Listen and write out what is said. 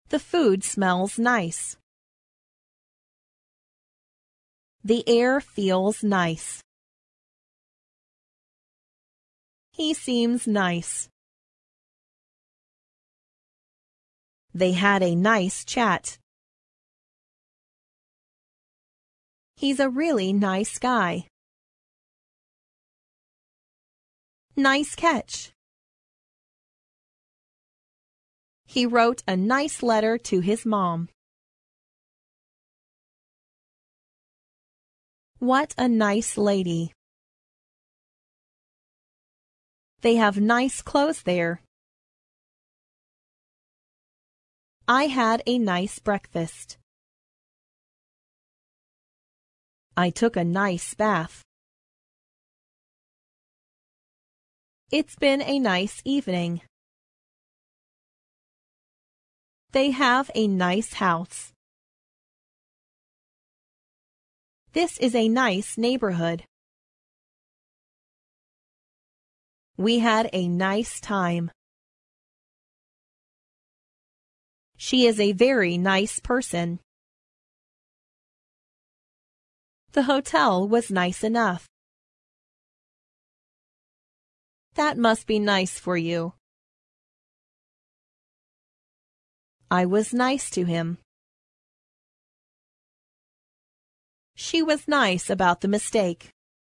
The food smells nice. The air feels nice. He seems nice. They had a nice chat. He's a really nice guy. Nice catch. He wrote a nice letter to his mom. What a nice lady. They have nice clothes there. I had a nice breakfast. I took a nice bath. It's been a nice evening. They have a nice house. This is a nice neighborhood. We had a nice time. She is a very nice person. The hotel was nice enough. That must be nice for you. I was nice to him. She was nice about the mistake.